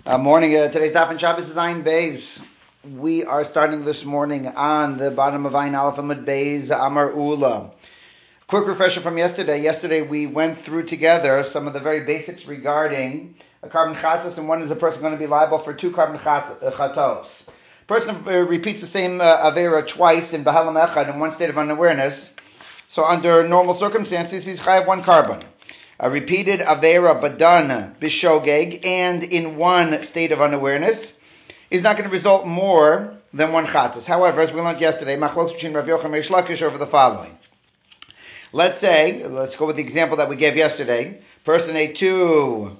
Morning. Today's Daf and Shabbos is Ayin Beis. We are starting this morning on the bottom of Ayin Aleph Amud Beis Amar Ula. Quick refresher from yesterday. Yesterday we went through together some of the very basics regarding a carbon chatos, and one is a person going to be liable for two carbon chatos. Person repeats the same avera twice in Bahalam Echad in one state of unawareness. So under normal circumstances, he's chayav one carbon. A repeated avera badan bishogeg and in one state of unawareness is not going to result more than one chatos. However, as we learned yesterday, machlokes between Rav Yochanan and Reish Lakish over the following. Let's go with the example that we gave yesterday. Person ate two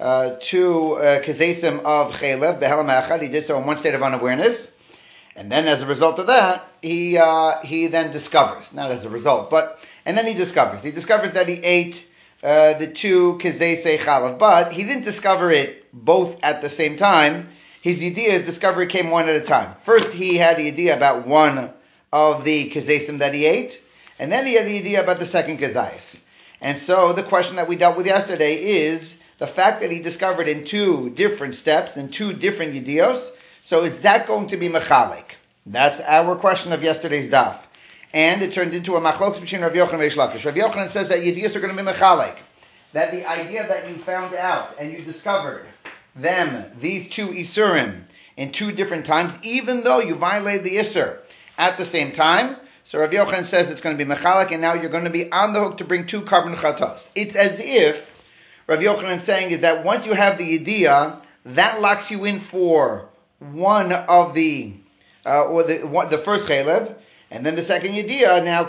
kazesim of chelev behelam echad. He did so in one state of unawareness, and then as a result of that, he then discovers, not as a result, and then he discovers that he ate the two kazesei chalav, but he didn't discover it both at the same time. His discovery came one at a time. First, he had the idea about one of the kazesim that he ate, and then he had the idea about the second kazayis. And so the question that we dealt with yesterday is the fact that he discovered in two different steps, in two different yidios. So is that going to be mechalik? That's our question of yesterday's daf. And it turned into a machlokes between Rav Yochanan and Reish Lakish. Rav Yochanan says that yidiyos are going to be mechalek. That the idea that you found out and you discovered these two isurim, in two different times, even though you violated the isur at the same time. So Rav Yochanan says it's going to be mechalek, and now you're going to be on the hook to bring two carbon chatos. It's as if Rav Yochanan is saying is that once you have the idea, that locks you in for one of the the first chelev. And then the second yediyah now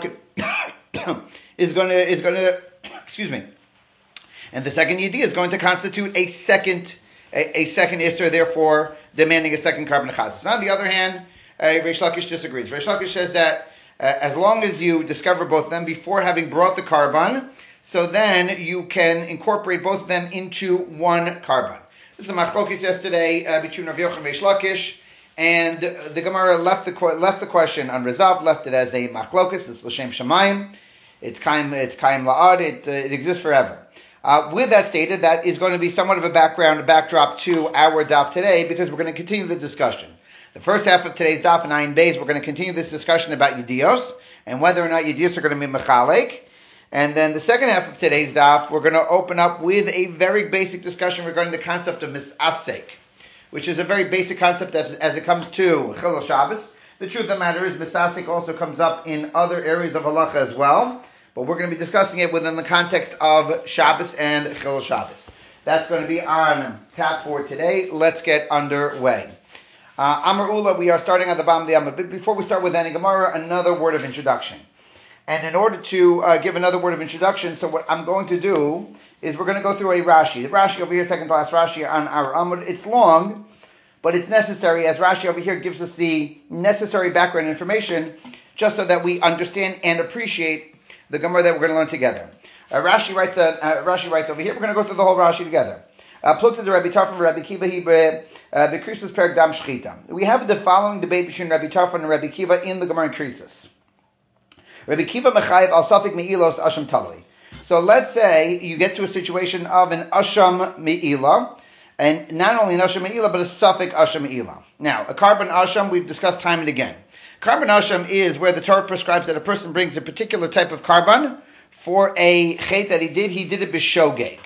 is going to excuse me. And the second yediyah is going to constitute a second isser, therefore demanding a second carbon chatos. On the other hand, Reish Lakish disagrees. Reish Lakish says that as long as you discover both of them before having brought the carbon, so then you can incorporate both of them into one carbon. This is a machlokes yesterday between Rav Yochanan and Reish Lakish. And the Gemara left the question unresolved, left it as a machlokes. It's l'shem shamayim. It's kaim la'ad. It exists forever. With that stated, that is going to be somewhat of a backdrop to our daf today, because we're going to continue the discussion. The first half of today's daf in Ayin Beis, we're going to continue this discussion about yidiyos and whether or not yidiyos are going to be mechalek. And then the second half of today's daf, we're going to open up with a very basic discussion regarding the concept of misasek, which is a very basic concept as it comes to Chilul Shabbos. The truth of the matter is, Misasik also comes up in other areas of halacha as well, but we're going to be discussing it within the context of Shabbos and Chilul Shabbos. That's going to be on tap for today. Let's get underway. Amar Ula, we are starting at the bottom of the Amud. But before we start with any Gemara, another word of introduction. And in order to give another word of introduction, so what I'm going to do is we're going to go through a Rashi. The Rashi over here, second to last Rashi on our Amud. It's long, but it's necessary, as Rashi over here gives us the necessary background information, just so that we understand and appreciate the Gemara that we're going to learn together. Rashi writes over here, we're going to go through the whole Rashi together. Plukta the Rabbi Tarfon and Rabbi Kiva Bekrisus Perek Dam Shchita. We have the following debate between Rabbi Tarfon and Rabbi Kiva in the Gemara in Krisus. Rabbi Kiva Mechayev al Safik Me'ilos Asham Talui. So let's say you get to a situation of an Asham Me'ila, and not only an Asham Me'ila, but a Safik Asham Me'ila. Now, a carbon Asham, we've discussed time and again. Carbon Asham is where the Torah prescribes that a person brings a particular type of carbon for a chet that he did it b'shogeg.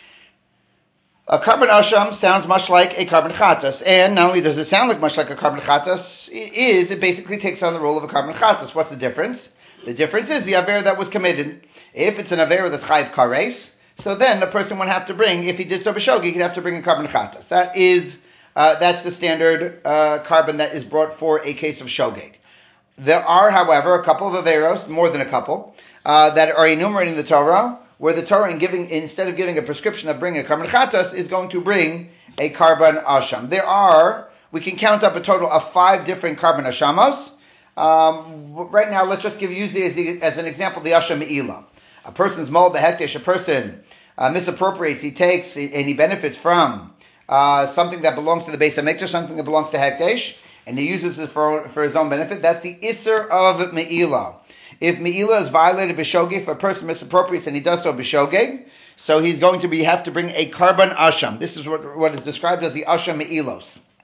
A carbon Asham sounds much like a carbon chatas, and not only does it sound much like a carbon chatas, it basically takes on the role of a carbon chatas. What's the difference? The difference is the avera that was committed. If it's an avera that's chayiv kares, so then the person would have to bring, if he did so b'shogeg, he'd have to bring a carbon chatas. That's the standard carbon that is brought for a case of shogeg. There are, however, a couple of averos, more than a couple, that are enumerated in the Torah, where the Torah, instead of giving a prescription of bringing a carbon chatas, is going to bring a carbon asham. We can count up a total of 5 different carbon ashamos. Right now, let's just use it as an example, the asham me'ila. A person's mol behekdesh, a person misappropriates, he takes and he benefits from something that belongs to the Beis HaMikdash, something that belongs to hekdesh, and he uses it for his own benefit. That's the isser of me'ila. If me'ila is violated b'shogeg, if a person misappropriates and he does so b'shogeg, So he's going to have to bring a carbon asham. This is what is described as the asham me'ilos.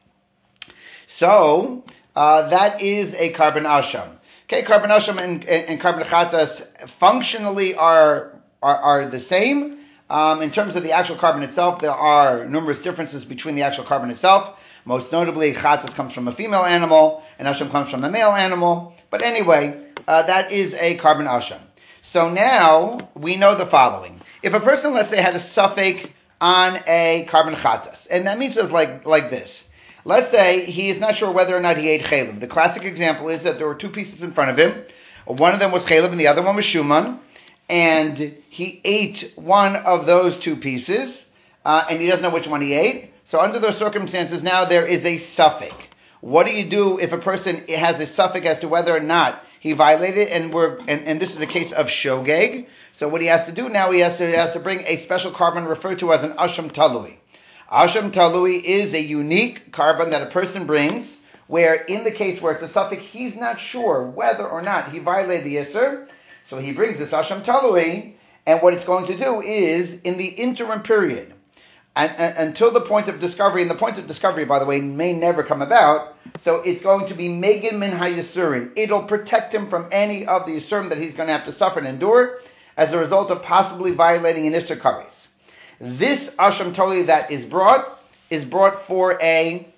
So that is a carbon asham. Okay, carbon asham and carbon chatas functionally are the same. In terms of the actual carbon itself, there are numerous differences between the actual carbon itself. Most notably, chatas comes from a female animal, and asham comes from a male animal. But anyway, that is a carbon asham. So now we know the following. If a person, let's say, had a suffix on a carbon chatas, and that means it's like this. Let's say he is not sure whether or not he ate chaylev. The classic example is that there were two pieces in front of him. One of them was chaylev and the other one was shuman. And he ate one of those two pieces, and he doesn't know which one he ate. So under those circumstances, now there is a suffix. What do you do if a person has a suffix as to whether or not he violated? And this is a case of shogeg. So what he has to do now, he has to bring a special carbon referred to as an asham talui. Asham talui is a unique carbon that a person brings, where in the case where it's a suffix, he's not sure whether or not he violated the Isser. So he brings this asham talui, and what it's going to do is, in the interim period, until the point of discovery, and the point of discovery, by the way, may never come about, so it's going to be megan min hayisurin. It'll protect him from any of the yisurim that he's going to have to suffer and endure as a result of possibly violating an Isser kares. This asham talui that is brought for a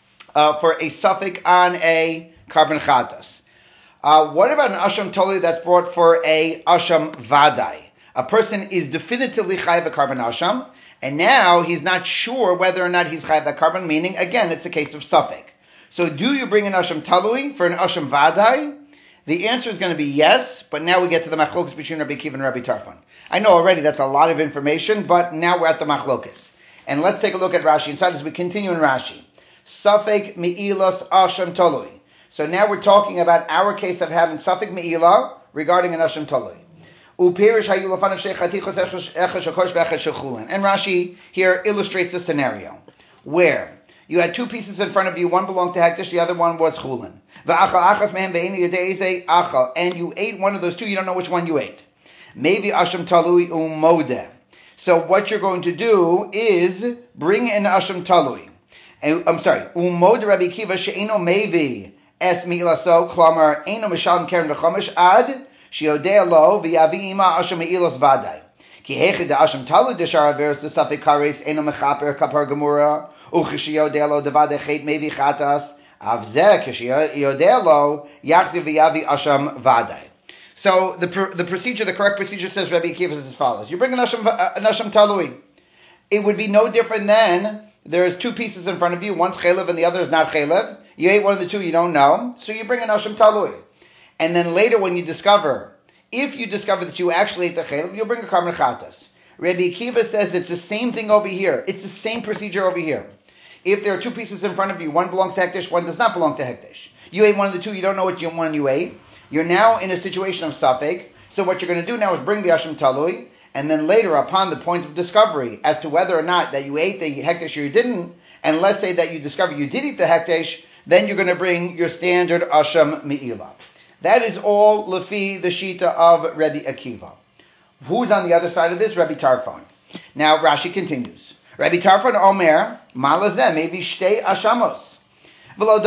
suffix on a carbon chatas. What about an asham talui that's brought for a asham vadai? A person is definitively chayav a carbon asham, and now he's not sure whether or not he's chayav that carbon, meaning, again, it's a case of suffix. So do you bring an asham talui for an asham vadai? The answer is going to be yes, but now we get to the machlokas between Rabbi Akiva and Rabbi Tarfon. I know already that's a lot of information, but now we're at the machlokas. And let's take a look at Rashi inside as we continue in Rashi. Suffix me'ilos asham talui. So now we're talking about our case of having suffix me'ilah regarding an asham talui. And Rashi here illustrates the scenario where you had two pieces in front of you, one belonged to hektish, the other one was chulin. And you ate one of those two, you don't know which one you ate. Maybe asham talui umodeh. So what you're going to do is bring an asham talui. Umodeh Rabbi Akiva she'eno mevi es mi'ilaso, klamar eno mishalem keren v'chomesh ad shiodea lo v'yavi ima asham me'ilos vadai. Ki hechid da asham talui deshar averes the suffix kares eno mechaper kapar gemura uchishiyodea lo devadei chet mevi chatas avzeh kishiyodea lo yachziv v'yavi asham vadai. So the procedure, the correct procedure says Rabbi Akiva is as follows. You bring an asham talui. It would be no different than there's two pieces in front of you. One's chaylev and the other is not chaylev. You ate one of the two, you don't know. So you bring an asham talui. And then later when you discover, if you discover that you actually ate the chaylev, you'll bring a carbon chatas. Rabbi Akiva says it's the same thing over here. It's the same procedure over here. If there are two pieces in front of you, one belongs to hektish, one does not belong to hektish. You ate one of the two, you don't know which one you ate. You're now in a situation of suffix. So what you're going to do now is bring the asham talui, and then later, upon the point of discovery as to whether or not that you ate the hektish or you didn't, and let's say that you discover you did eat the hektish, then you're going to bring your standard asham me'ilah. That is all lefi the shita of Rabbi Akiva. Who's on the other side of this? Rabbi Tarfon. Now Rashi continues. Rabbi Tarfon Omer malazeh maybe shtei ashamos. Hilkach.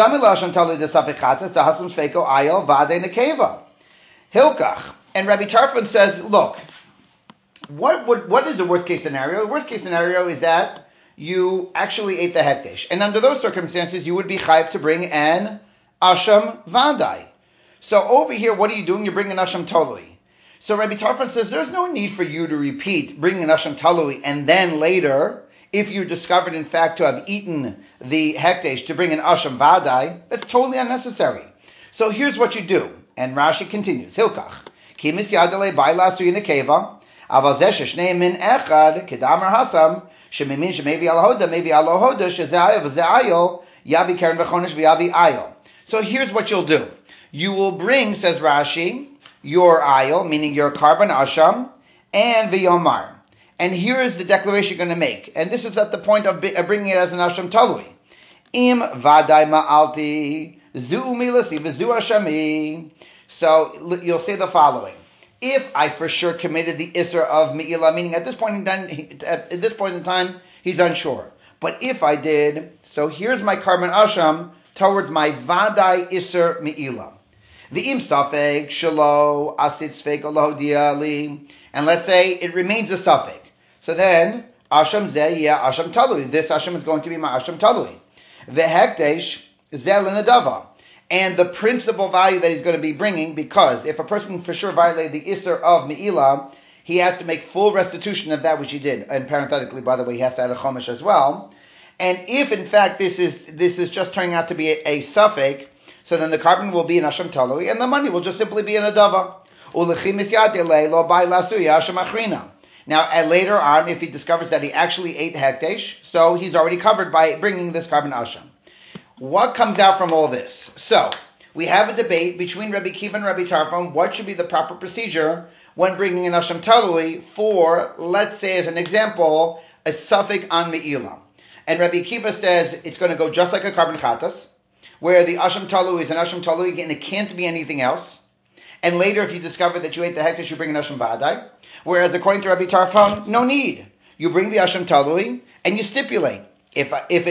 And Rabbi Tarfon says, look, what is the worst case scenario? The worst case scenario is that you actually ate the hektish. And under those circumstances, you would be chayav to bring an asham vadai. So over here, what are you doing? You're bringing an asham talui. So Rabbi Tarfon says, there's no need for you to repeat bringing an asham talui, and then later, if you discovered in fact to have eaten the hektish, to bring an asham vadai, that's totally unnecessary. So here's what you do. And Rashi continues, Hilkach. Kimis yadale bailas u'yinekeva, aval zeh sheshneim min echad, kedamar hasam, shemimin shemevi alahoda, mevi alahoda, sheze'ayel v'ze'ayel, yavi keren v'chonesh v'yavi ayel. So here's what you'll do. You will bring, says Rashi, your ayel, meaning your carbon asham, and v'yomar. And here is the declaration you're going to make. And this is at the point of bringing it as an asham talui. Im vadai ma'alti, zu umilasi v'zu ashami. So you'll say the following. If I for sure committed the Isser of Me'ilah, meaning at this point in time, he's unsure. But if I did, so here's my Karban Asham towards my Vadai Isser Me'ilah. V'im Safek Shalo Asit Sfek Olohdia Li, and let's say it remains a Safek. So then Asham Zeh, yeah, Asham Talui. This Asham is going to be my Asham Talui. V'hekdesh Zeh L'Nadava. And the principal value that he's going to be bringing, because if a person for sure violated the Isser of Me'ilah, he has to make full restitution of that which he did. And parenthetically, by the way, he has to add a Chomesh as well. And if in fact this is just turning out to be a Safek, so then the carbon will be an Asham Talui, and the money will just simply be an Adava. Now, later on, if he discovers that he actually ate Hekdesh, so he's already covered by bringing this carbon Asham. What comes out from all this? So, we have a debate between Rabbi Kiva and Rabbi Tarfon. What should be the proper procedure when bringing an Asham Talui for, let's say as an example, a Safek on Me'ilah? And Rabbi Kiva says it's going to go just like a carbon Chatas, where the Asham Talui is an Asham Talui and it can't be anything else. And later, if you discover that you ate the Hekdesh, you bring an Asham Vadai. Whereas according to Rabbi Tarfon, no need. You bring the Asham Talui and you stipulate. If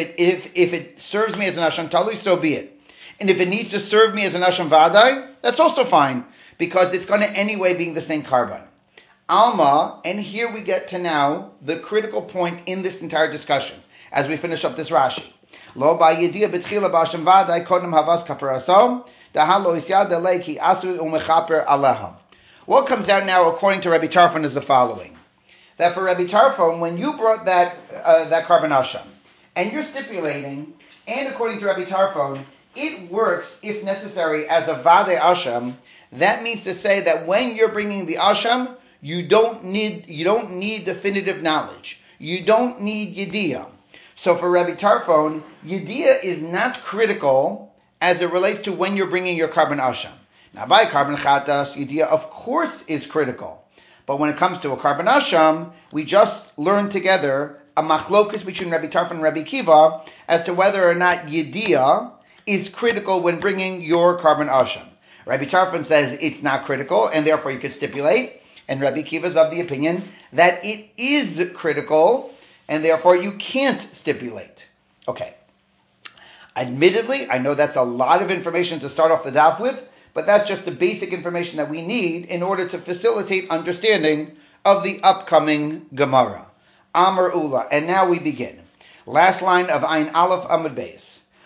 it serves me as an Asham Talui, so be it. And if it needs to serve me as an Asham Vadai, that's also fine, because it's going to anyway be the same carbon. Alma, and here we get to now the critical point in this entire discussion, as we finish up this Rashi. Lo ba yediyah b'tchila b'Asham Vadai kodem havas kaparaso, dahalo isyad alei ki asur u'mechaper aleha. What comes out now, according to Rabbi Tarfon, is the following. That for Rabbi Tarfon, when you brought that carbon Asham, and you're stipulating, and according to Rabbi Tarfon, it works, if necessary, as a Vadei Asham. That means to say that when you're bringing the Asham, you don't need definitive knowledge. You don't need Yediyah. So for Rabbi Tarfon, Yediyah is not critical as it relates to when you're bringing your carbon Asham. Now by carbon Chatas, Yediyah of course is critical. But when it comes to a carbon Asham, we just learned together a machlokus between Rabbi Tarfon and Rabbi Kiva as to whether or not Yediyah is critical when bringing your carbon Asham. Rabbi Tarfon says it's not critical, and therefore you could stipulate. And Rabbi Kiva is of the opinion that it is critical, and therefore you can't stipulate. Okay. Admittedly, I know that's a lot of information to start off the daf with, but that's just the basic information that we need in order to facilitate understanding of the upcoming Gemara. Amar Ula. And now we begin. Last line of Ayin Aleph Amud Beis.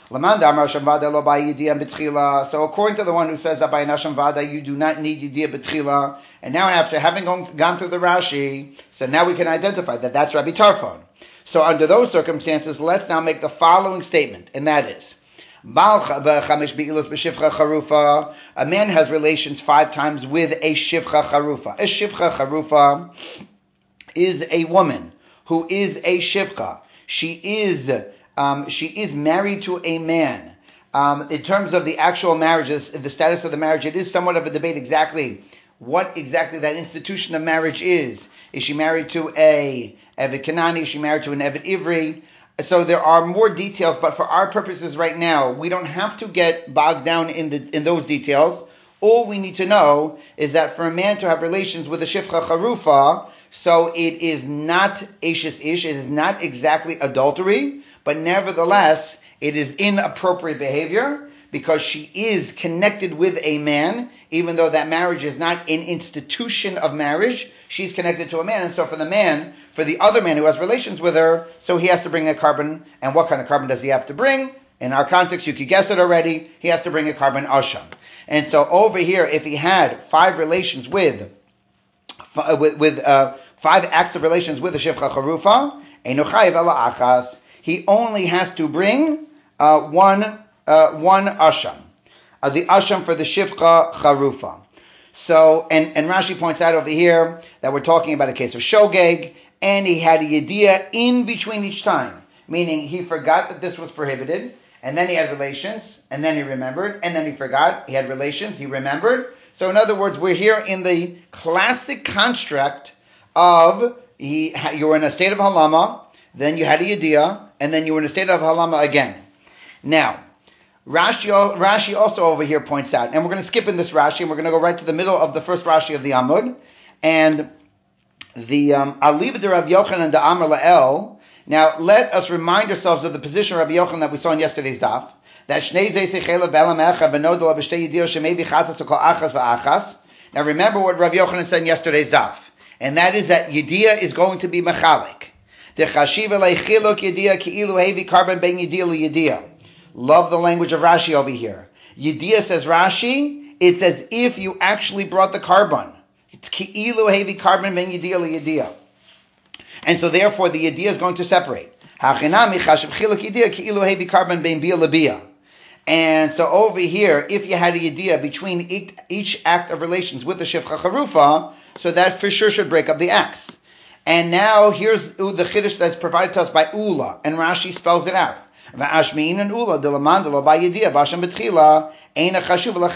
So according to the one who says that by an Asham Vada you do not need Yediyah B'tchila, and now after having gone through the Rashi, so now we can identify that that's Rabbi Tarfon. So under those circumstances, let's now make the following statement, and that is, a man has relations 5 times with a Shivcha Charufa. A Shivcha Charufa is a woman who is a Shivcha. She is married to a man. In terms of the actual marriage, the status of the marriage, it is somewhat of a debate exactly what exactly that institution of marriage is. Is she married to a Eved Kanani? Is she married to an Eved Ivri? So there are more details, but for our purposes right now, we don't have to get bogged down in those details. All we need to know is that for a man to have relations with a Shivcha Charufa, so it is not Eshes Ish, it is not exactly adultery, but nevertheless, it is inappropriate behavior because she is connected with a man, even though that marriage is not an institution of marriage. She's connected to a man, and so for the other man who has relations with her, so he has to bring a carbon. And what kind of carbon does he have to bring? In our context, you could guess it already. He has to bring a carbon asham. And so over here, if he had 5 relations with 5 acts of relations with a shivcha charufa, eino chayiv ela achas, he only has to bring one asham, the asham for the shivcha charufa. So, and Rashi points out over here that we're talking about a case of shogeg, and he had a yediyah in between each time, meaning he forgot that this was prohibited, and then he had relations, and then he remembered, and then he forgot, he had relations, he remembered. So in other words, we're here in the classic construct of you were in a state of halama, then you had a yediyah, and then you were in a state of halama again. Now, Rashi also over here points out, and we're going to skip in this Rashi, and we're going to go right to the middle of the first Rashi of the Amud, and the Aliv de Rav Yochanan de Amar La'el. Now, let us remind ourselves of the position of Rabbi Yochanan that we saw in yesterday's daf, that Shnei Zei Sechela Be'elam Echa V'nodel B'shtei Yidiyah Shemei V'chatzas Ukol Achas V'achas. Now, remember what Rabbi Yochanan said in yesterday's daf, and that is that Yidiyah is going to be Mechalik. Techashiv Leichiluk Yidiyah Ki'ilu Hevi Karban Ben Yidiyah L'Yidiyah. Love the language of Rashi over here. Yidiyah, says Rashi, it's as if you actually brought the carbon. It's ki'ilu hevi carbon ben yidiyah liyidiyah. And so therefore the yidiyah is going to separate. Hachinami chashav chiluk yidiyah ki'ilu hevi carbon ben bia lebia. And so over here, if you had a yidiyah between each act of relations with the shifcha charufa, so that for sure should break up the acts. And now here's the chiddush that's provided to us by Ula, and Rashi spells it out. V'ashmi'in and Ula dilamandalo by yidiyah b'asham betchila. And what Ula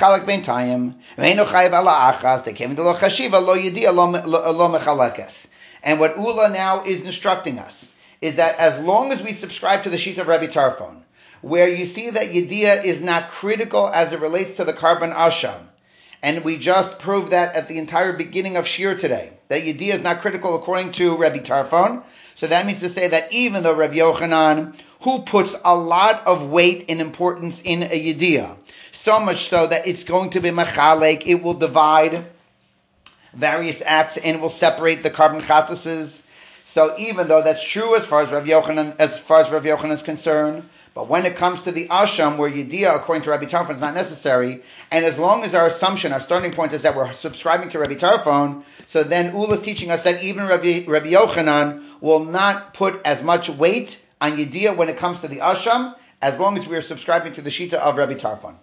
now is instructing us is that as long as we subscribe to the sheet of Rabbi Tarfon, where you see that Yediyah is not critical as it relates to the carbon asham, and we just proved that at the entire beginning of Shir today, that Yediyah is not critical according to Rabbi Tarfon, so that means to say that even though Rabbi Yochanan, who puts a lot of weight and importance in a Yediyah, so much so that it's going to be machalek, it will divide various acts and will separate the carbon chatases. So even though that's true as far as Rav Yochanan is concerned, but when it comes to the asham, where Yediyah, according to Rabbi Tarfon, is not necessary, and as long as our assumption, our starting point is that we're subscribing to Rabbi Tarfon, so then Ula is teaching us that even Rabbi Yochanan will not put as much weight on Yediyah when it comes to the asham, as long as we are subscribing to the shita of Rabbi Tarfon.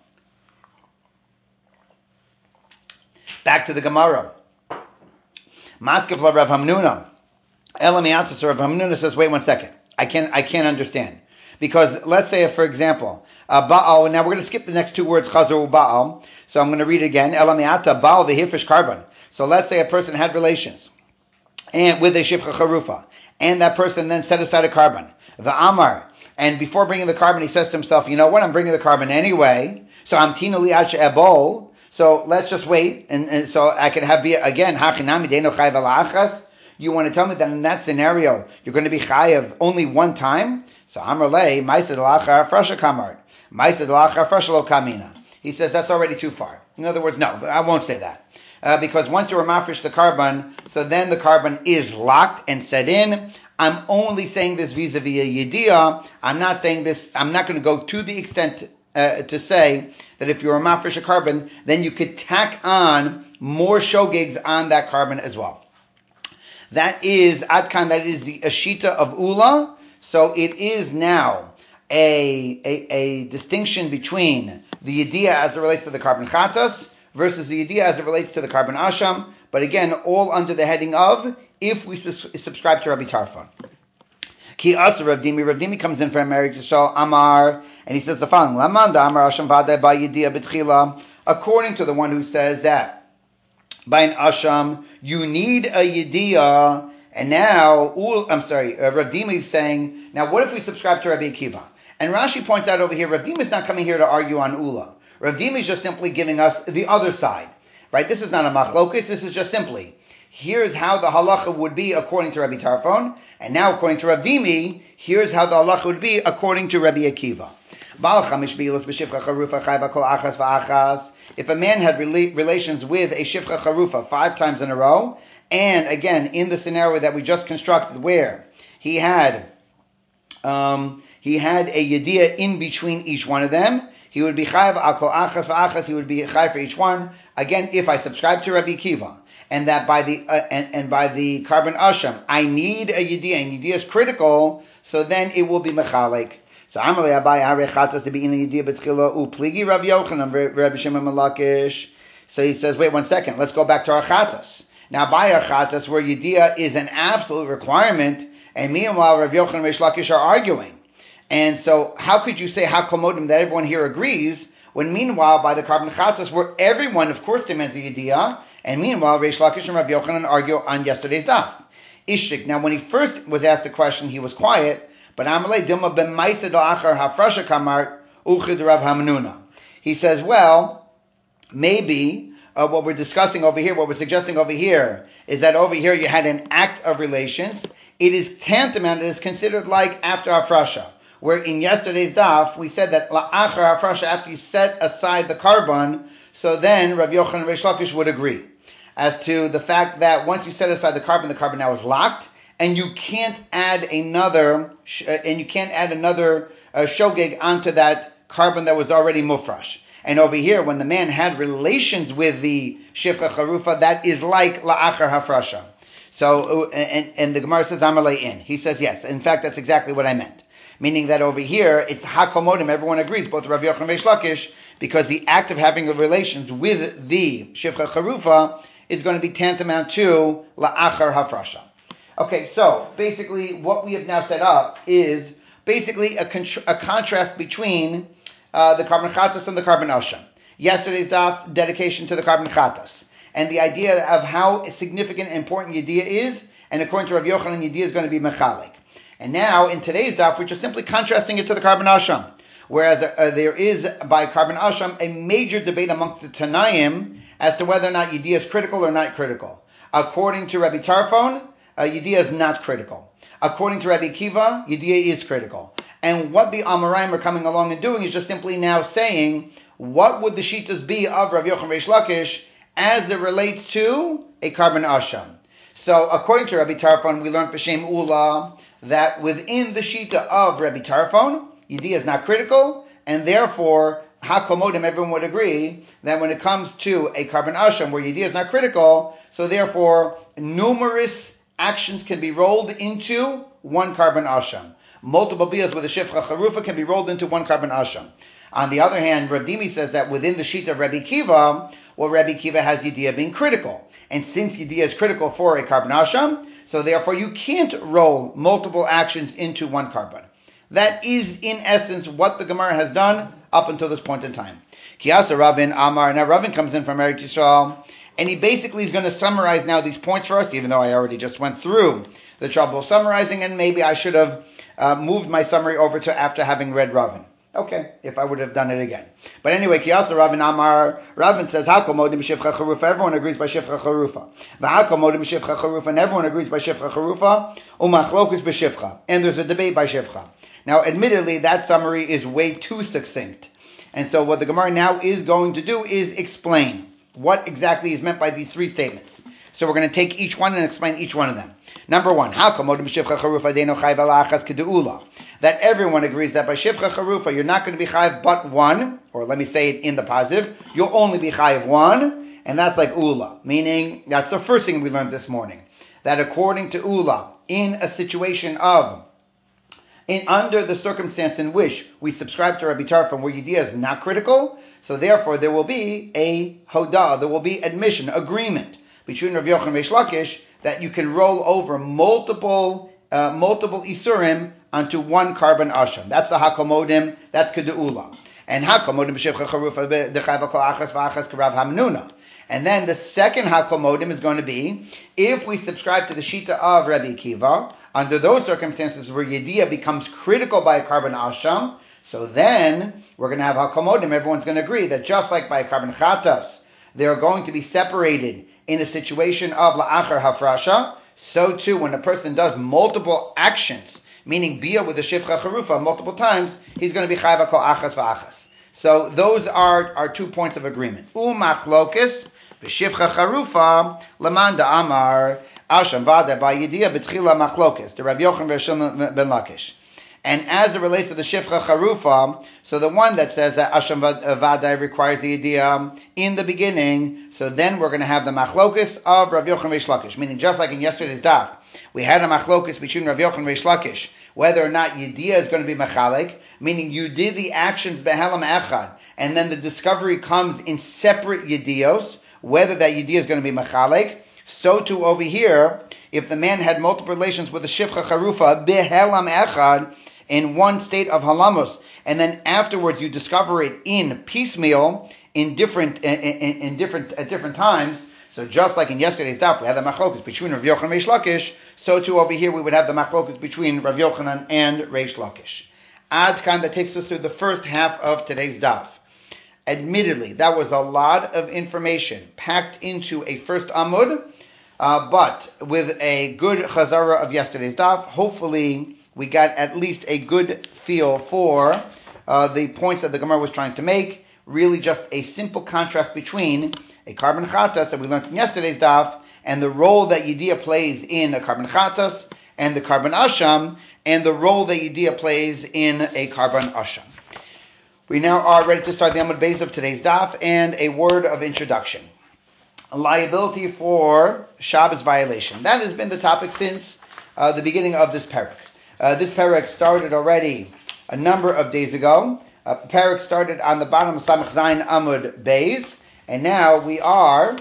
Back to the Gemara. Maskef la Rav Hamnuna. Elamiatis Rav Hamnuna says, wait 1 second. I can't understand. Because let's say, if, for example, Baal, now we're going to skip the next two words, Chazor Baal. So I'm going to read it again. Elamiata Baal v'hirfish carbon. So let's say a person had relations and with a shifcha charufa, and that person then set aside a carbon. The Amar. And before bringing the carbon, he says to himself, you know what, I'm bringing the carbon anyway. So I'm tina li'ach ebol. So let's just wait, and so I can have again hachinami deino chayav alachas. You want to tell me that in that scenario you're going to be chayav only one time? So Amrlei ma'aseh l'achar frasha kamar, ma'aseh l'achar frasha lo kamina. He says that's already too far. In other words, no, I won't say that because once you remafresh the carbon, so then the carbon is locked and set in. I'm only saying this vis-a-vis a yediyah. I'm not saying this. I'm not going to go to the extent to say that if you're a mafresh a carbon, then you could tack on more shogigs on that carbon as well. That is Adkan, that is the Ashita of Ula. So it is now a distinction between the Yediyah as it relates to the carbon Chatas versus the Yediyah as it relates to the carbon Asham. But again, all under the heading of if we subscribe to Rabbi Tarfon. Ki Asa Rav Dimi comes in for a marriage to Shal Amar, and he says the following: Lamanda Amar Asham Vada by Yediyah B'tchila. According to the one who says that by an Asham you need a Yediyah, and now Rav Dimi is saying, now what if we subscribe to Rabbi Akiva? And Rashi points out over here, Rav Dimi is not coming here to argue on Ula. Rav Dimi is just simply giving us the other side, right? This is not a machlokes. This is just simply, here's how the halacha would be according to Rabbi Tarfon, and now according to Rav Dimi, here's how the halacha would be according to Rabbi Akiva. If a man had relations with a shifcha charufa 5 times in a row, and again in the scenario that we just constructed, where he had a yediyah in between each one of them, he would be chayav al kol achas v'achas. He would be chayav for each one. Again, if I subscribe to Rabbi Akiva, and that by the carbon asham, I need a yediyah, and yediyah is critical, so then it will be mechalek. So Amalei Abai Arechatas to be in the Yediyah B'tchila Upligi Rav Yochanan Rabbi Shimon Malakish. So he says, wait 1 second, let's go back to our Chatas. Now by our Chatas, where Yediyah is an absolute requirement, and meanwhile Rav Yochanan and Reish Lakish are arguing. And so how could you say Hakomodim that everyone here agrees, when meanwhile by the carbon Chatas, where everyone of course demands a Yediyah, and meanwhile Reish Lakish and Rav Yochanan argue on yesterday's daf. Ishtik. Now when he first was asked the question, he was quiet. But Amalei Dilma ben Maisa Achar Hafrasha Kamar uchid Rav Hamnuna. He says, well, maybe what we're discussing over here, what we're suggesting over here, is that over here you had an act of relations. It is tantamount, it is considered like after Hafrasha, where in yesterday's daf, we said that la'achar Hafrasha, after you set aside the carbon, so then Rav Yochanan and Reish Lakish would agree as to the fact that once you set aside the carbon now is locked, and you can't add another shogeg onto that carbon that was already mufrash. And over here, when the man had relations with the shifcha charufa, that is like la'achar hafrasha. So, and the Gemara says, Amalei in. He says, yes. In fact, that's exactly what I meant. Meaning that over here, it's hakomodim, everyone agrees, both Rav Yochanan and Reish Lakish, because the act of having relations with the shifcha charufa is going to be tantamount to la'achar hafrasha. Okay, so basically what we have now set up is basically a contrast between the carbon chatas and the carbon asham. Yesterday's daf, dedication to the carbon chatas, and the idea of how significant and important Yediyah is, and according to Rav Yochanan, Yediyah is going to be mechalik. And now in today's daf, we're just simply contrasting it to the carbon asham, whereas there is by carbon asham a major debate amongst the Tanaim as to whether or not Yediyah is critical or not critical. According to Rabbi Tarfon, Yediyah is not critical. According to Rabbi Kiva, Yediyah is critical. And what the Amoraim are coming along and doing is just simply now saying, what would the shitas be of Rav Yochanan Reish Lakish as it relates to a carbon asham? So according to Rabbi Tarfon, we learned B'Shem Ula that within the shita of Rabbi Tarfon, Yediyah is not critical, and therefore, hakomodim, everyone would agree that when it comes to a carbon asham where Yediyah is not critical, so therefore numerous actions can be rolled into one carbon asham. Multiple biyas with a shifcha charufa can be rolled into one carbon asham. On the other hand, Rav Dimi says that within the sheet of Rabbi Kiva, well, Rabbi Kiva has Yediyah being critical. And since Yediyah is critical for a carbon asham, so therefore you can't roll multiple actions into one carbon. That is, in essence, what the Gemara has done up until this point in time. Kiyasa Ravin Amar, now Ravin comes in from Eretz Yisrael, and he basically is going to summarize now these points for us, even though I already just went through the trouble of summarizing, and maybe I should have moved my summary over to after having read Ravin. Okay, if I would have done it again. But anyway, Kiyasa Ravin Amar, Ravin says, Hakomodim Shifcha Charufa, everyone agrees by Shifcha Charufa. V'Hakomodim Shifcha Charufa, and everyone agrees by Shifcha Charufa, Umachlokus b'Shifcha, and there's a debate by Shifcha. Now, admittedly, that summary is way too succinct. And so what the Gemara now is going to do is explain what exactly is meant by these three statements. So we're going to take each one and explain each one of them. Number one, that everyone agrees that by Shifcha Charufa you're not going to be chayiv but one, or let me say it in the positive, you'll only be chayiv one, and that's like Ula, meaning that's the first thing we learned this morning, that according to Ula, in a situation of under the circumstance in which we subscribe to Rabbi Tarfon where Yediyah is not critical, so therefore there will be a hodah, there will be admission, agreement between Rav Yochanan and Reish Lakish that you can roll over multiple isurim onto one carbon asham. That's the hakomodim, that's kedu'ula. And hakomodim b'shivcha charufa d'chayva kol achas v'achas k'Rav Hamnuna. And then the second hakomodim is going to be, if we subscribe to the shita of Rabbi Kiva, under those circumstances where Yediyah becomes critical by a carbon asham, so then we're going to have hakomodim, everyone's going to agree that just like by a carbon chatas, they're going to be separated in a situation of la'achar hafrasha, so too when a person does multiple actions, meaning biyah with the shifcha charufa multiple times, he's going to be chayva kol achas v'achas. So those are our 2 points of agreement. Umachlokes v'shifcha charufa lamanda amar asham vada by Yediyah b'tchila machlokes, the Rav Yochanan v'Shimon ben Lakish. And as it relates to the shifcha charufa, so the one that says that asham vada requires the Yediyah in the beginning, so then we're going to have the machlokes of Rav Yochanan Reish Lakish, meaning just like in yesterday's daf, we had a machlokes between Rav Yochanan Reish Lakish, whether or not Yediyah is going to be machalik, meaning you did the actions behelam echad, and then the discovery comes in separate Yediyos, whether that Yediyah is going to be machalik. So too over here, if the man had multiple relations with the shifcha charufa behelam echad in one state of halamos, and then afterwards you discover it in piecemeal in different at different times. So just like in yesterday's daf, we had the machlokas between Rav Yochanan and Reish Lakish, so too over here we would have the machlokas between Rav Yochanan and Reish Lakish. Ad Kan, that takes us through the first half of today's daf. Admittedly, that was a lot of information packed into a first amud, but with a good chazara of yesterday's daf, hopefully we got at least a good feel for the points that the Gemara was trying to make. Really just a simple contrast between a carbon chatas that we learned in yesterday's daf and the role that Yediyah plays in a carbon chatas and the carbon asham and the role that Yediyah plays in a carbon asham. We now are ready to start the Amud Beis of today's daf and a word of introduction. Liability for Shabbos violation. That has been the topic since the beginning of this parak. This parak started already a number of days ago. Parak started on the bottom of Samach Zayin Amud Beis, and now we are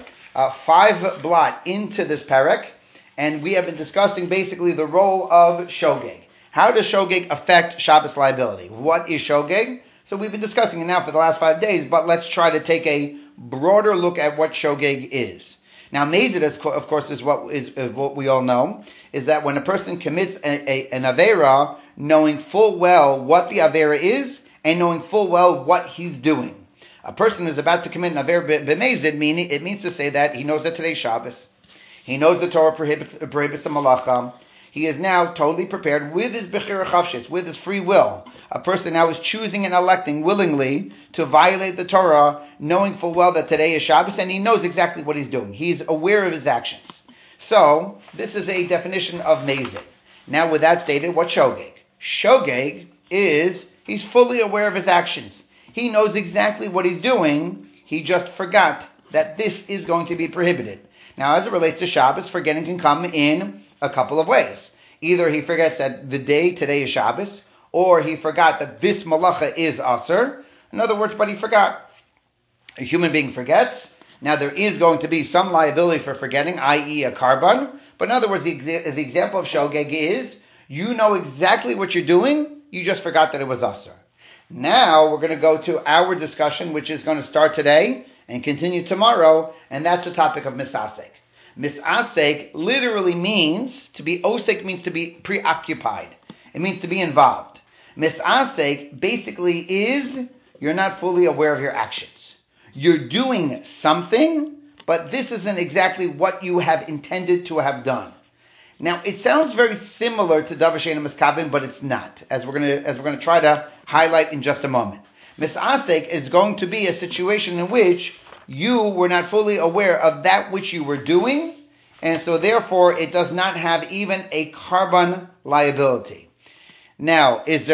5 blot into this parak, and we have been discussing basically the role of shogeg. How does shogeg affect Shabbos liability? What is shogeg? So we've been discussing it now for the last 5 days, but let's try to take a broader look at what shogeg is. Now, mezid, of course, is what we all know, is that when a person commits an avera, knowing full well what the avera is, and knowing full well what he's doing. A person is about to commit an avera b'mezid, meaning it means to say that he knows that today's Shabbos, he knows the Torah prohibits a malacha. He is now totally prepared with his bechira chavshis, with his free will. A person now is choosing and electing willingly to violate the Torah, knowing full well that today is Shabbos, and he knows exactly what he's doing. He's aware of his actions. So, this is a definition of mezid. Now, with that stated, what's shogeg? Shogeg is he's fully aware of his actions. He knows exactly what he's doing. He just forgot that this is going to be prohibited. Now, as it relates to Shabbos, forgetting can come in a couple of ways. Either he forgets that the day today is Shabbos, or he forgot that this malacha is aser. In other words, but he forgot. A human being forgets. Now, there is going to be some liability for forgetting, i.e. a carbon. But in other words, the example of shogeg is, you know exactly what you're doing, you just forgot that it was aser. Now, we're going to go to our discussion, which is going to start today and continue tomorrow, and that's the topic of misasek. Misasek literally means, to be osek means to be preoccupied. It means to be involved. Misasek basically is, you're not fully aware of your actions. You're doing something, but this isn't exactly what you have intended to have done. Now, it sounds very similar to Davar She'eino Miskavin, but it's not, as we're going to try to highlight in just a moment. Misasek is going to be a situation in which you were not fully aware of that which you were doing, and so therefore it does not have even a carbon liability. Now, is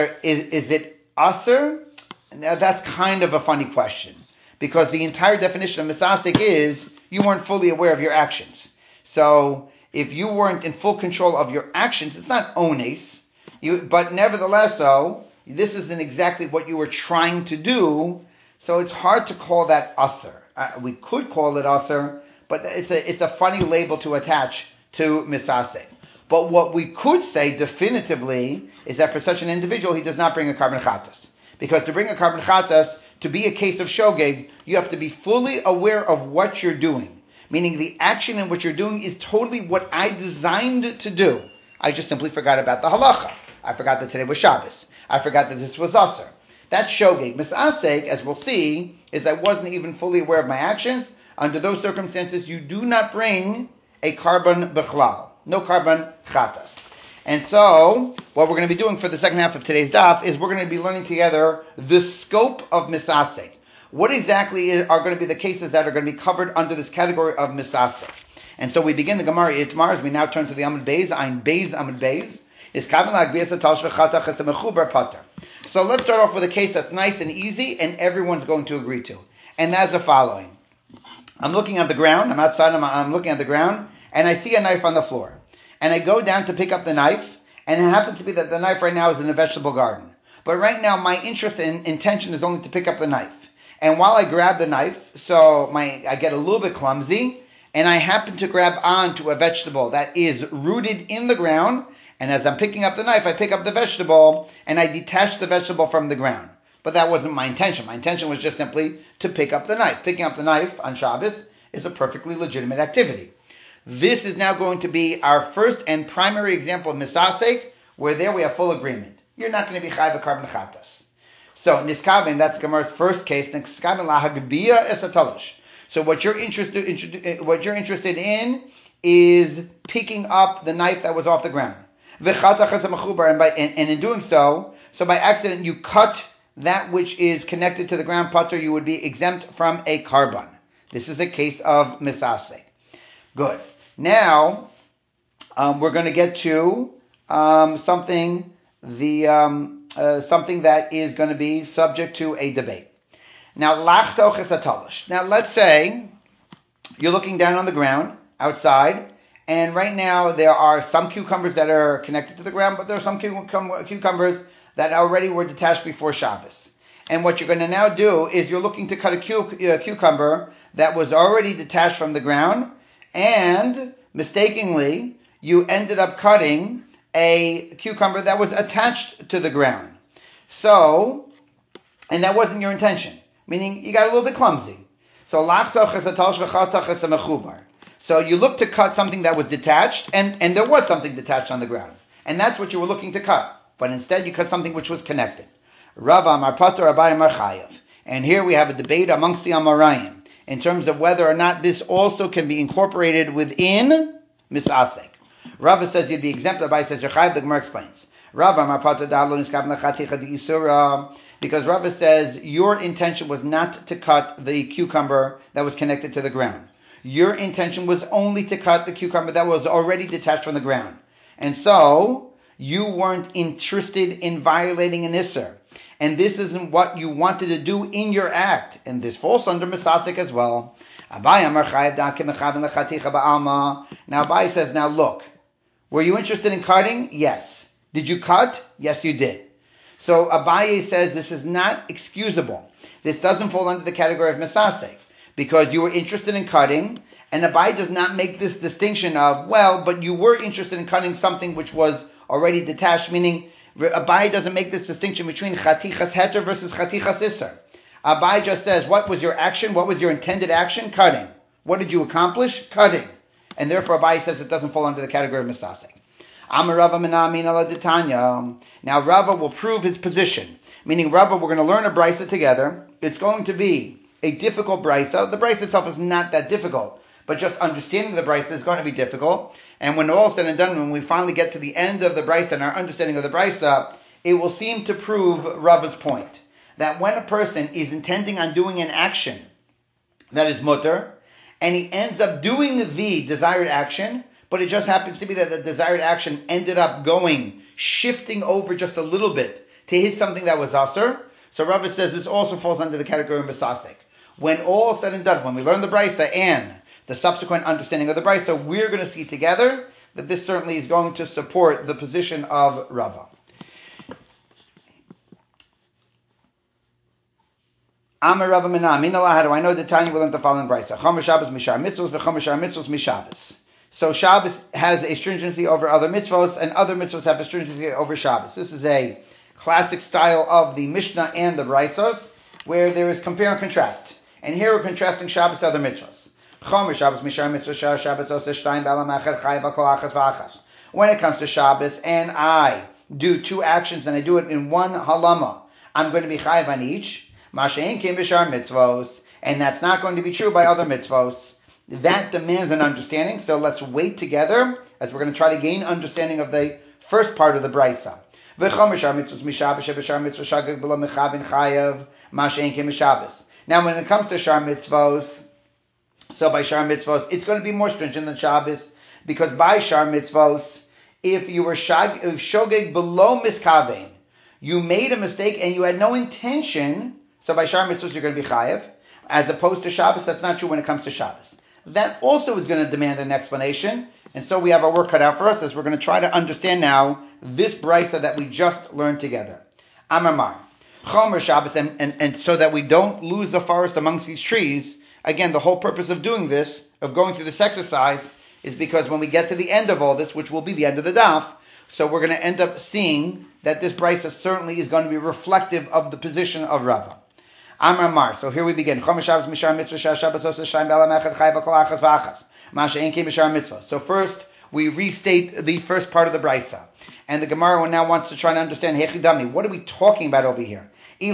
it aser? Now, that's kind of a funny question, because the entire definition of misasek is you weren't fully aware of your actions. So, if you weren't in full control of your actions, it's not ones, but nevertheless, this isn't exactly what you were trying to do, so it's hard to call that aser. We could call it aser, but it's a funny label to attach to misasek. But what we could say definitively is that for such an individual, he does not bring a carbon chatas. Because to bring a carbon chatas, to be a case of shogeg, you have to be fully aware of what you're doing. Meaning the action in which you're doing is totally what I designed to do. I just simply forgot about the halacha. I forgot that today was Shabbos. I forgot that this was aser. That's shogeg. Misasek, as we'll see, is I wasn't even fully aware of my actions. Under those circumstances, you do not bring a carbon bechlal. No carbon chatas. And so, what we're going to be doing for the second half of today's daf is we're going to be learning together the scope of misasek. What exactly are going to be the cases that are going to be covered under this category of misasek? And so we begin the Gemara Itmar as we now turn to the Amud Beis, Ein Beis Amud Beis. So let's start off with a case that's nice and easy and everyone's going to agree to. And that's the following. I'm looking at the ground, I'm outside, I'm looking at the ground, and I see a knife on the floor. And I go down to pick up the knife, and it happens to be that the knife right now is in a vegetable garden. But right now my interest and intention is only to pick up the knife. And while I grab the knife, I get a little bit clumsy, and I happen to grab onto a vegetable that is rooted in the ground, and as I'm picking up the knife, I pick up the vegetable, and I detach the vegetable from the ground. But that wasn't my intention. My intention was just simply to pick up the knife. Picking up the knife on Shabbos is a perfectly legitimate activity. This is now going to be our first and primary example of misasek, where there we have full agreement. you're not going to be chayiv carbon chatas. So niskaven, that's Gemara's first case. Niskaven lahagbiya esatalish. So what you're interested in is picking up the knife that was off the ground. And in doing so by accident you cut that which is connected to the ground patur, you would be exempt from a carbon. This is a case of misasek. Good. Now we're going to get to something that is going to be subject to a debate. Now, lachtoch es atalish. Now, let's say you're looking down on the ground outside, and right now there are some cucumbers that are connected to the ground, but there are some cucumbers that already were detached before Shabbos. And what you're going to now do is you're looking to cut a cucumber that was already detached from the ground, and mistakenly you ended up cutting a cucumber that was attached to the ground. So, and that wasn't your intention. Meaning you got a little bit clumsy. So So you look to cut something that was detached, and there was something detached on the ground. And that's what you were looking to cut. But instead you cut something which was connected. Rava Amar Patur, Abai Amar Chayav. And here we have a debate amongst the Amarayim in terms of whether or not this also can be incorporated within Misasek. Rava says you'd be exempt, Abai says you're Chayav. The Gemara explains. Rava Amar Patur Da'alo Niskab Lachaticha D'Isura. Because Rava says your intention was not to cut the cucumber that was connected to the ground. Your intention was only to cut the cucumber that was already detached from the ground. And so, you weren't interested in violating an Isser. And this isn't what you wanted to do in your act. And this falls under Misasek as well. Now Abai says, now look, were you interested in cutting? Yes. Did you cut? Yes, you did. So Abaye says this is not excusable. This doesn't fall under the category of Misasek, because you were interested in cutting, and Abaye does not make this distinction of, well, but you were interested in cutting something which was already detached, meaning Abaye doesn't make this distinction between Chatichas Heter versus Chatichas Isser. Abaye just says, what was your action? What was your intended action? Cutting. What did you accomplish? Cutting. And therefore Abaye says it doesn't fall under the category of Misasek. Now Rava will prove his position. Meaning Rava, we're going to learn a brisa together. It's going to be a difficult brisa. The brisa itself is not that difficult, but just understanding the brisa is going to be difficult. And when all is said and done, when we finally get to the end of the brisa and our understanding of the brisa, it will seem to prove Rava's point. That when a person is intending on doing an action that is mutter, and he ends up doing the desired action, but it just happens to be that the desired action ended up shifting over just a little bit to hit something that was asur. So Rava says this also falls under the category of Misasek. When all is said and done, when we learn the brisa and the subsequent understanding of the brisa, we're going to see together that this certainly is going to support the position of Rava. Amar Rava Mina, how do I know that Tanya will learn the following brisa? Chomer Shabbos mishar mitzvos, v'chomer shar mitzvos mishabbos. So Shabbos has a stringency over other mitzvos, and other mitzvos have a stringency over Shabbos. This is a classic style of the Mishnah and the Braisos, where there is compare and contrast. And here we're contrasting Shabbos to other mitzvos. Chomer Shabbos mishar mitzvos shar Shabbos oseh shtayim b'alam achad chayav al kol achas v'achas. When it comes to Shabbos, and I do two actions, and I do it in one halama, I'm going to be chayav on each. Mashein kim b'shar mitzvos, and that's not going to be true by other mitzvos. That demands an understanding, so let's wait together as we're going to try to gain understanding of the first part of the brisa. Now when it comes to shar mitzvos, so by shar mitzvos, it's going to be more stringent than Shabbos, because by shar mitzvos, if you were shogeg below miskavein, you made a mistake and you had no intention, so by shar mitzvos you're going to be chayev, as opposed to Shabbos, that's not true when it comes to Shabbos. That also is going to demand an explanation, and so we have our work cut out for us as we're going to try to understand now this brisa that we just learned together. Amar Chomer Shabbos, and so that we don't lose the forest amongst these trees. Again, the whole purpose of doing this, of going through this exercise, is because when we get to the end of all this, which will be the end of the daf, so we're going to end up seeing that this brisa certainly is going to be reflective of the position of Rava. Amar Mar. So here we begin. Chomer Shabbos mishar mitzvah shar Shabbos oseh shtayim b'alam echad chayav al kol achas v'achas. Ma she'en ki mishar mitzvah. So first we restate the first part of the brisa, And the Gemara now wants to try to understand, Hechidami, what are we talking about over here? So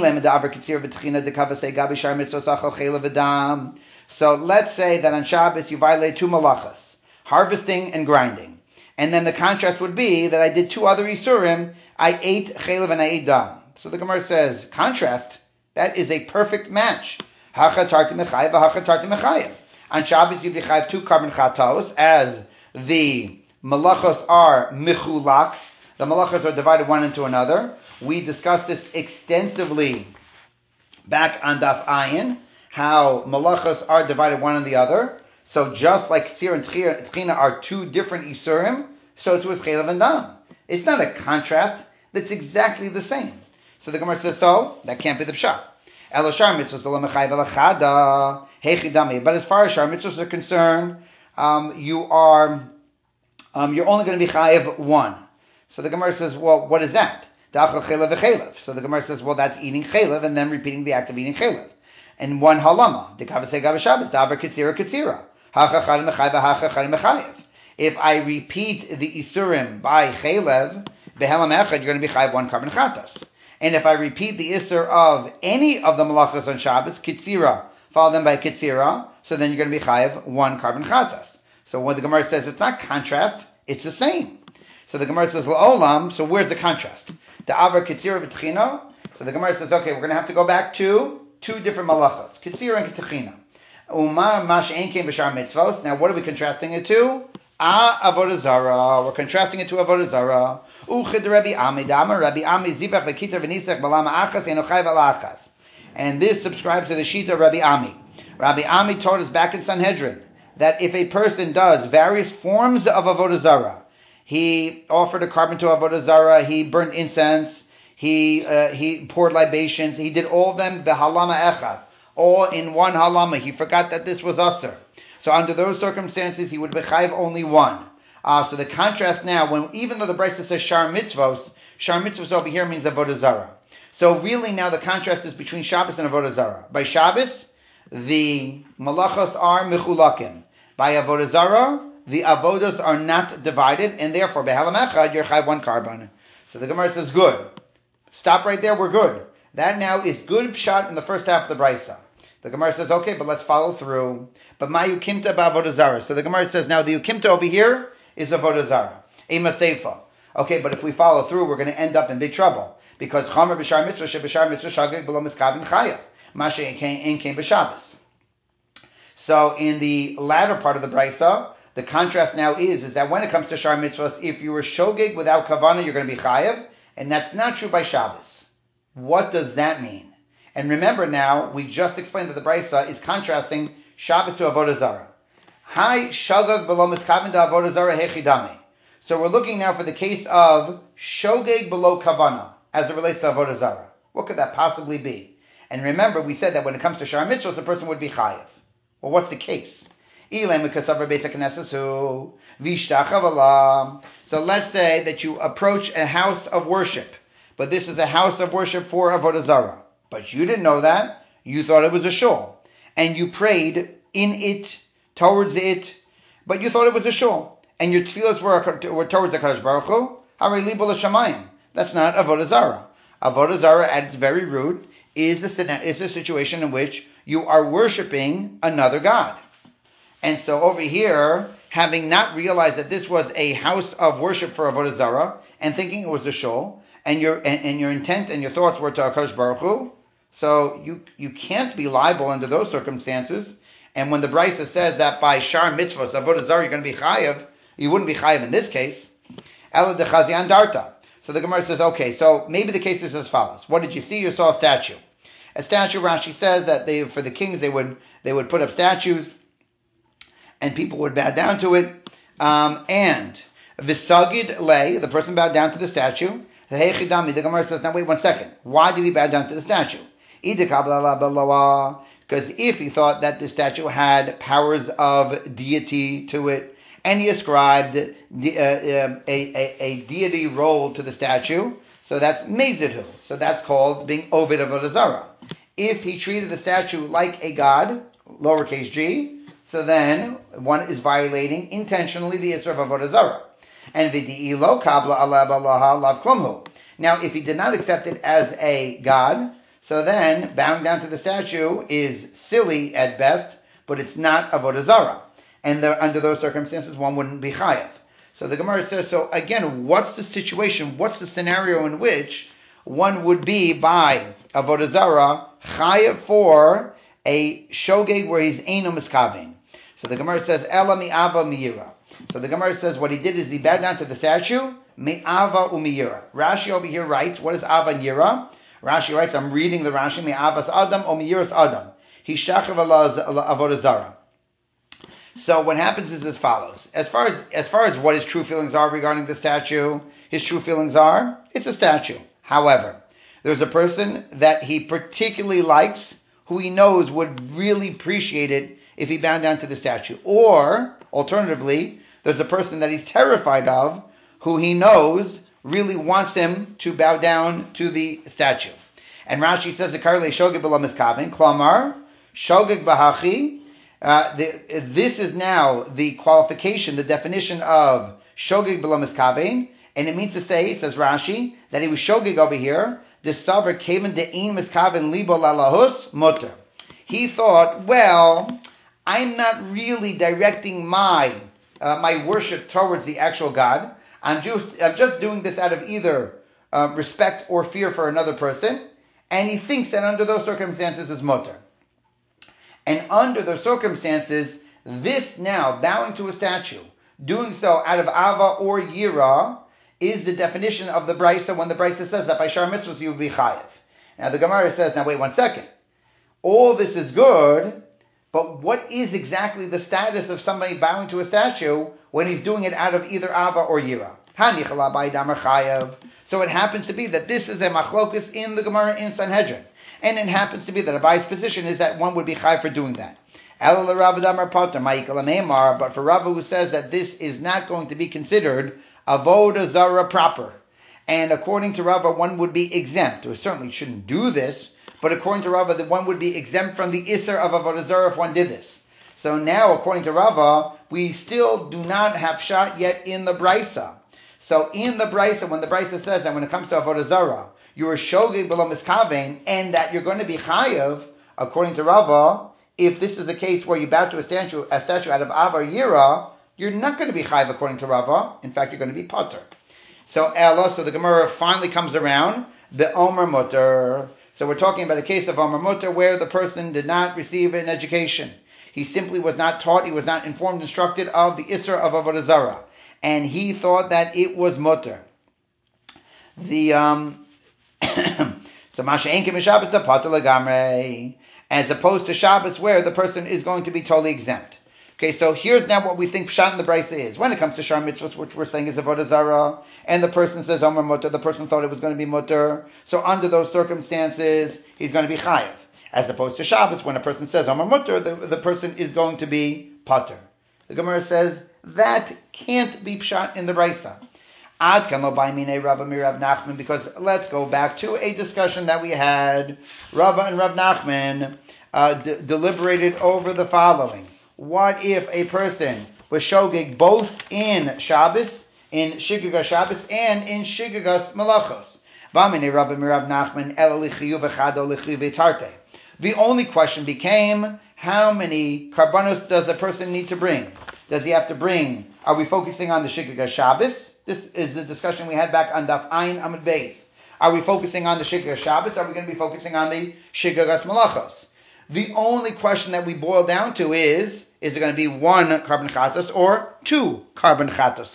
let's say that on Shabbos you violate two malachas, harvesting and grinding. And then the contrast would be that I did two other isurim, I ate chelev and I ate dam. So the Gemara says, contrast, that is a perfect match. Hacha tarti mechayev, hacha tarti mechayev. On Shabbos you'd be chayev two carbon chatos, as the malachos are michulak, the malachos are divided one into another. We discussed this extensively back on Daf Ayin, how malachos are divided one on the other. So just like Tzir and Tchina are two different Isurim, so too is Chelev and Dam. It's not a contrast, that's exactly the same. So the Gemara says, so, that can't be the Pshat. Eloshar mitzvahs lo mechayv elachada hechidami. But as far as Shar mitzvahs are concerned, you're only going to be chayiv one. So the Gemara says, well, what is that? Da'achal chelev v'chelev. So the Gemara says, well, that's eating chelev and then repeating the act of eating chelev. And one halama, dekavasei gav Shabbos, davar katsira katsira. If I repeat the isurim by chelev, behelam echad, you're going to be chayiv one carbon chatas. And if I repeat the isur of any of the malachas on Shabbos, kitzira, follow them by kitzira, so then you're going to be chayiv one carbon chatas. So when the Gemara says it's not contrast, it's the same. So the Gemara says la'olam, so where's the contrast? The avar kitzira v'tchina. So the Gemara says, okay, we're going to have to go back to two different malachas, kitzira and tchina. Umar mash ein kein b'shar mitzvos. Now what are we contrasting it to? Avodah zara. We're contrasting it to avodah zara. Uchid Rabbi Ami Dama, Rabbi Ami Zivach V'Kitar V'Nisach Balama Achas Enochai V'Lachas. And this subscribes to the Shita of Rabbi Ami. Rabbi Ami taught us back in Sanhedrin that if a person does various forms of avodah zara, he offered a carbon to avodah zara, he burned incense, he poured libations, he did all of them b'halama echad, all in one halama. He forgot that this was asur. So under those circumstances, he would b'chayv only one. So the contrast now, even though the Brisa says shar mitzvos over here means avodah zara. So really now the contrast is between Shabbos and avodah zara. By Shabbos, the malachos are mechulakim. By avodah zara, the avodas are not divided, and therefore behalam echad you're chayv one carbon. So the Gemara says good. Stop right there. We're good. That now is good pshat in the first half of the Brisa. The Gemara says okay, but let's follow through. But my ukimta ba'avodah zara. So the Gemara says now the ukimta over here is avodah zara, ema seifa. Okay, but if we follow through, we're going to end up in big trouble because chamer b'shar mitzvah sheb'shar mitzvah shagig below miskabin chayav mashe ein kein b'Shabbos. So in the latter part of the brisa, the contrast now is that when it comes to shar mitzvahs, if you were shogeg without kavana, you're going to be chayav, and that's not true by Shabbos. What does that mean? And remember now, we just explained that the brisa is contrasting Shabbos to avodah zara. Hi shogeg below miskabin da avodah zara hechidami. So we're looking now for the case of shogeg below kavana as it relates to avodah zara. What could that possibly be? And remember, we said that when it comes to shar mitzvahs, the person would be chayav. Well, what's the case? So let's say that you approach a house of worship, but this is a house of worship for avodah zara. But you didn't know that. You thought it was a shul. And you prayed in it, towards it, but you thought it was a shul. And your tefillos were towards the Kadosh Baruch Hu. Harei libo l'shamayim. That's not avodah zara. Avodah zara, at its very root, is a situation in which you are worshiping another god. And so over here, having not realized that this was a house of worship for avodah zara, and thinking it was a shul, and your intent and your thoughts were to HaKadosh Baruch Hu, so you can't be liable under those circumstances. And when the Brisa says that by shar mitzvahs, avodah zara, you're going to be chayav, you wouldn't be chayav in this case. Ela dechazian darta. So the Gemara says, okay, so maybe the case is as follows. What did you see? You saw a statue. A statue, Rashi says that for the kings, they would put up statues, and people would bow down to it. And visagid lay, the person bowed down to the statue. The Gemara says, now wait 1 second. Why did he bow down to the statue? Because if he thought that the statue had powers of deity to it, and he ascribed a deity role to the statue, so that's mezidhu. So that's called being ovid avodah zara. If he treated the statue like a god, lowercase g, so then one is violating intentionally the isra of avodah zara. And v'di'i lo kabla ala balaha lav klumhu. Now, if he did not accept it as a god, so then bowing down to the statue is silly at best, but it's not avodah zarah. And under those circumstances, one wouldn't be chayav. So the Gemara says, so again, what's the situation? What's the scenario in which one would be by avodah zarah chayav for a shogeg where he's eino miskavein? So the Gemara says, ela mi'ava mi'yira. So the Gemara says what he did is he bowed down to the statue, mi'ava u'mi'yira. Rashi over here writes, what is ava and yira? Rashi writes, I'm reading the Rashi, mi'avas adam o mi'yiras adam. He shachav ala avodah zarah. So what happens is as follows. As far as what his true feelings are regarding the statue, his true feelings are, it's a statue. However, there's a person that he particularly likes, who he knows would really appreciate it if he bowed down to the statue. Or, alternatively, there's a person that he's terrified of, who he knows really wants him to bow down to the statue. And Rashi says, "Karle shogeg b'lo miskaven, klamar shogeg b'hachi." This is now the qualification, the definition of shogeg b'lo miskaven, and it means to say, says Rashi, that he was shogeg over here. The saver kaven de'in miskaven libo lalahus mutter. He thought, well, I'm not really directing my worship towards the actual God. I'm just doing this out of either respect or fear for another person, and he thinks that under those circumstances is mutter. And under those circumstances, this now, bowing to a statue, doing so out of ava or yira, is the definition of the Brisa when the Brisa says that by Shar Mitzvahs you will be chayiv. Now the Gemara says, now wait 1 second. All this is good, but what is exactly the status of somebody bowing to a statue when he's doing it out of either ava or yira? So it happens to be that this is a machlokus in the Gemara in Sanhedrin. And it happens to be that Abai's position is that one would be chayiv for doing that. But for Rava, who says that this is not going to be considered avodah zarah proper, and according to Rava, one would be exempt, or certainly shouldn't do this, but according to Rava, that one would be exempt from the isser of avodah zarah if one did this. So now, according to Rava, we still do not have shot yet in the Brisa. So in the Brisa, when the Brisa says that when it comes to avodah zarah, you're a shogeg b'lo miskavein, and that you're going to be chayav, according to Rava, if this is a case where you bow to a statue out of ava or yira, you're not going to be chayiv according to Rava. In fact, you're going to be potter. So the Gemara finally comes around, the Omer Mutter. So we're talking about a case of Omer Mutter where the person did not receive an education. He simply was not taught, he was not informed, instructed of the Isra of Avodah Zarah. And he thought that it was Mutter. So Masha Enkim Shabbos the Potter Lagamre, as opposed to Shabbos where the person is going to be totally exempt. Okay, so here's now what we think Pshat in the Brisa is. When it comes to Shar Mitzvahs, which we're saying is Avodah Zarah, and the person says Omer Mutter, the person thought it was going to be Mutter, so under those circumstances, he's going to be Chayav. As opposed to Shabbos, when a person says Omer Mutter, the person is going to be Potter. The Gemara says, that can't be Pshat in the Brisa. Ad kan lo bai minei Rava mi Rav Nachman, because let's go back to a discussion that we had. Rava and Rav Nachman deliberated over the following. What if a person was shogeg both in Shabbos, in Shigagas Shabbos, and in Shigagas Malachos? The only question became, how many karbanos does a person need to bring? Does he have to bring, are we focusing on the Shigagas Shabbos? This is the discussion we had back on Daf Ayin Amud Beis. Are we focusing on the Shigagas Shabbos? Are we going to be focusing on the Shigagas Malachos? The only question that we boil down to is it going to be one carbon chatos or two carbon chatos?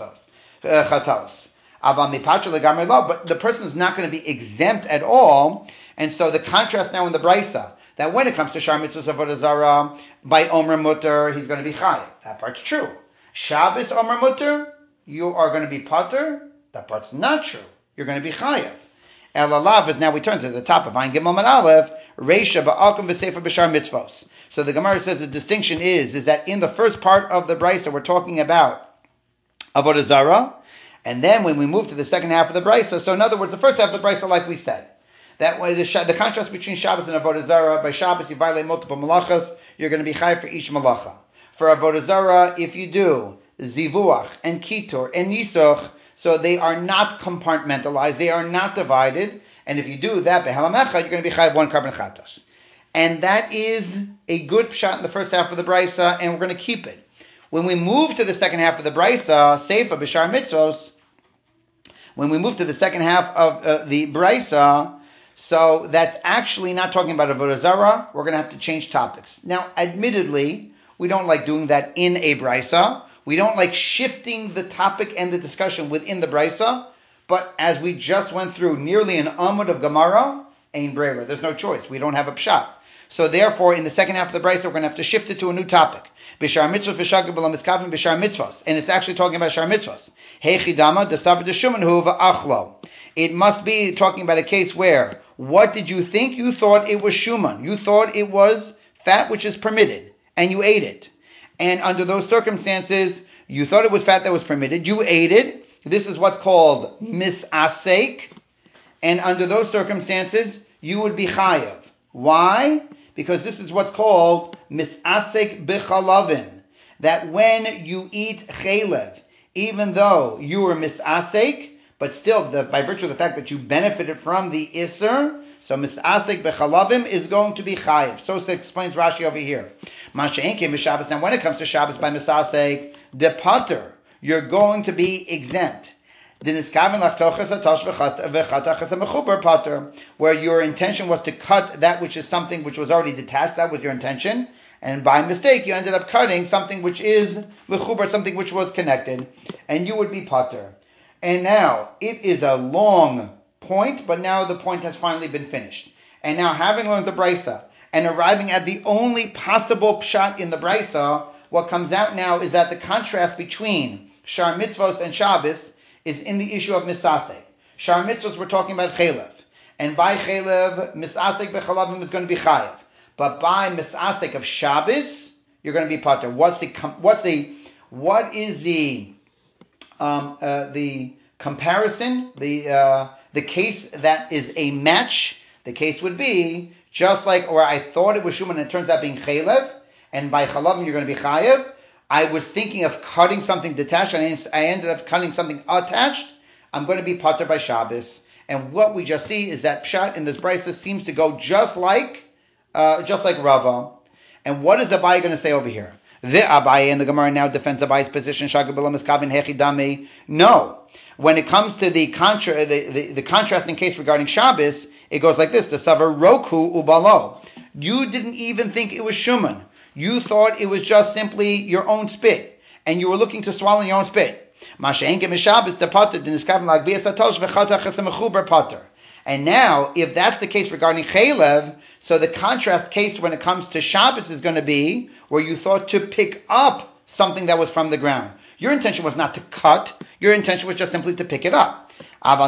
But the person is not going to be exempt at all. And so the contrast now in the Brisa, that when it comes to Shar Mitzvahs Avodah Zarah, by Omer Mutter, he's going to be Chayav. That part's true. Shabbos Omer Mutter, you are going to be Potter. That part's not true. You're going to be Chayav. El Alav is now we turn to the top of Ayin Gimel and Aleph, Reisha ba'akum v'sefer b'shar mitzvos. So the Gemara says the distinction is that in the first part of the Brisa we're talking about Avodah Zarah, and then when we move to the second half of the Brisa, so in other words, the first half of the Brisa, like we said, that way the contrast between Shabbos and Avodah Zarah, by Shabbos you violate multiple malachas, you're going to be chayav for each malacha. For Avodah Zarah, if you do zivuach, and kitur, and nisuch, so they are not compartmentalized, they are not divided, and if you do that, behelam echad, you're going to be chayav one carbon chatas. And that is a good pshat in the first half of the brisa, and we're going to keep it. When we move to the second half of the brisa, seifa b'shar mitzvos, when we move to the second half of the brisa, so that's actually not talking about avodah zarah. We're going to have to change topics. Now, admittedly, we don't like doing that in a brisa. We don't like shifting the topic and the discussion within the brisa. But as we just went through nearly an amud of Gemara, ein brera. There's no choice. We don't have a pshat. So therefore, in the second half of the brisa, we're going to have to shift it to a new topic. Bishar mitzvot v'shagir b'lam miskavim bishar mitzvos. And it's actually talking about shar mitzvos. Heichidama desav d'shumanhu v'achlo. It must be talking about a case where, what did you think? You thought it was shuman. You thought it was fat which is permitted, and you ate it. And under those circumstances, you thought it was fat that was permitted. You ate it. This is what's called misasek. And under those circumstances, you would be chayav. Why? Because this is what's called misasek b'chalavim. That when you eat chalev, even though you were misasek, but still, by virtue of the fact that you benefited from the isser, so misasek bechalavim is going to be chayiv. So explains Rashi over here. Masha'enkim b'Shabbos. Now, when it comes to Shabbos by misasek, de pater, you're going to be exempt. Where your intention was to cut that which is something which was already detached, that was your intention, and by mistake you ended up cutting something which is mechubar, something which was connected, and you would be pater. And now, it is a long point, but now the point has finally been finished. And now, having learned the brisa, and arriving at the only possible pshat in the brisa, what comes out now is that the contrast between shar mitzvos and Shabbos is in the issue of misasek. Shar mitzvos, we're talking about chalev. And by chalev, misasek bechalavim is going to be chayav. But by misasek of Shabbos, you're going to be pater. What is the comparison, the case that is a match? The case would be just like, or I thought it was shuman and it turns out being chalev, and by chalavim you're going to be chayav. I was thinking of cutting something detached, and I ended up cutting something attached. I'm going to be pater by Shabbos. And what we just see is that pshat in this brisa seems to go just like Rava. And what is Abaye going to say over here? The Abaye in the Gemara now defends Abaye's position. No. When it comes to the contrasting case regarding Shabbos, it goes like this: the savar roku ubalo. You didn't even think it was shuman. You thought it was just simply your own spit, and you were looking to swallow your own spit. And now, if that's the case regarding chalev, so the contrast case when it comes to Shabbos is going to be where you thought to pick up something that was from the ground. Your intention was not to cut. Your intention was just simply to pick it up. But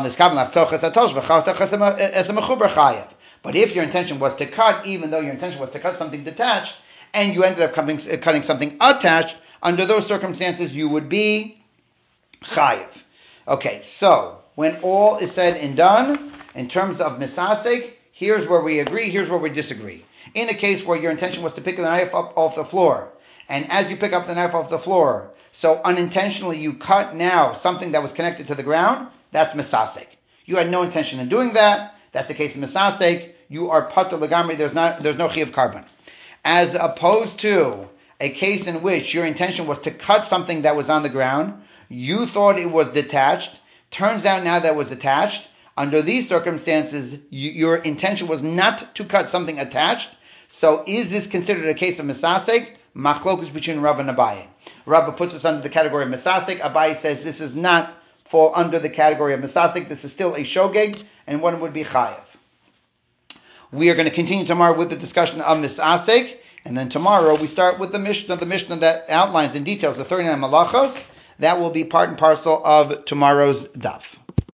if your intention was to cut, even though your intention was to cut something detached, and you ended up cutting something attached, under those circumstances you would be chayiv. Okay, so when all is said and done, in terms of misasek, here's where we agree, here's where we disagree. In a case where your intention was to pick the knife up off the floor, and as you pick up the knife off the floor, so unintentionally you cut now something that was connected to the ground, that's misasek. You had no intention in doing that, that's the case of misasek, you are pater legamri, there's no chiyuv carbon. As opposed to a case in which your intention was to cut something that was on the ground, you thought it was detached, turns out now that it was attached. Under these circumstances, your intention was not to cut something attached. So is this considered a case of misasek? Machlokus between Rav and Abaye. Rav puts us under the category of misasek. Abaye says this does not fall under the category of misasek. This is still a shogeg, and one would be chayav. We are going to continue tomorrow with the discussion of misasek, and then tomorrow we start with the Mishnah that outlines in details the 39 malachos. That will be part and parcel of tomorrow's daf.